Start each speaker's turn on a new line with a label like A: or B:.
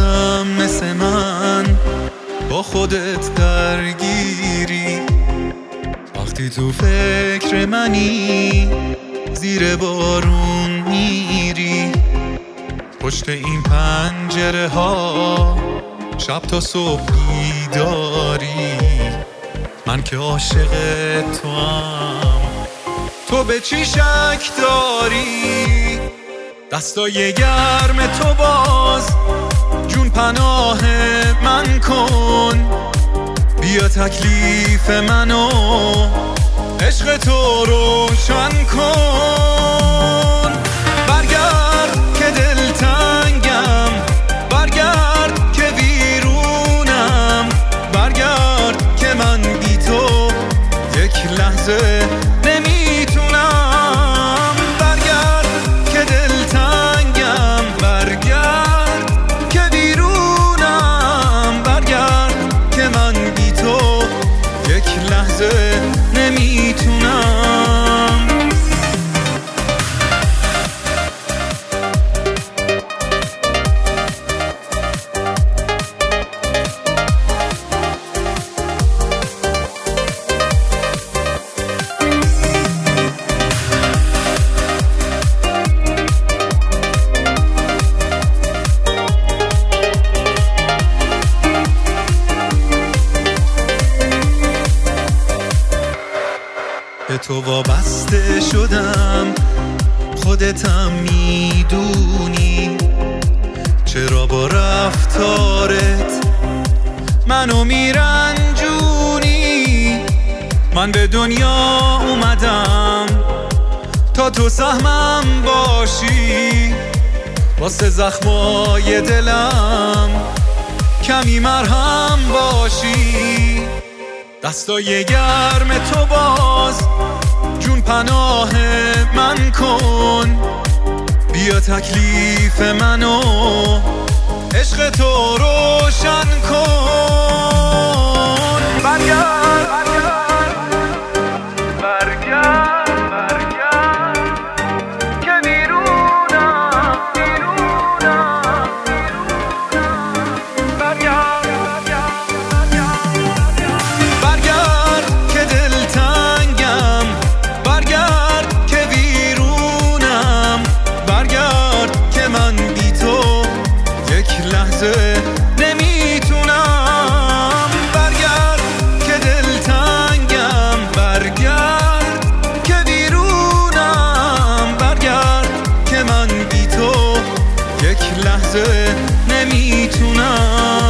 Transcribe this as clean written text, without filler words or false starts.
A: شدم مثل من با خودت درگیری، وقتی تو فکر منی زیر بارون میری، پشت این پنجره ها شب تا صبح بیداری، من که عاشق تو هم، تو به چی شک داری؟ دستای گرم تو باز جون پناه من کن، بیا تکلیف منو عشق تو روشن کن. برگرد که دلتنگم، برگرد که ویرونم، برگرد که من بی تو یک لحظه نمیتونم، برگرد که دلتنگم، برگرد که ویرونم، برگرد که من بی تو یک لحظه نمیتونم. به تو وابسته شدم، خودتم میدونی، چرا با رفتارت منو میرنجونی. من به دنیا اومدم تا تو سهمم باشی، واسه زخمای دلم کمی مرهم باشی. دستای گرم تو باز جون پناه من کن، بیا تکلیف منو عشق تو روشن کن. برگرد برگرد برگرد که بیرونم بیرونم بیرونم، برگرد برگرد که دلتنگم، برگرد که ویرونم، برگرد که من بی تو یک لحظه نمیتونم، برگرد که دلتنگم، برگرد که ویرونم، برگرد که من بی تو یک لحظه نمیتونم.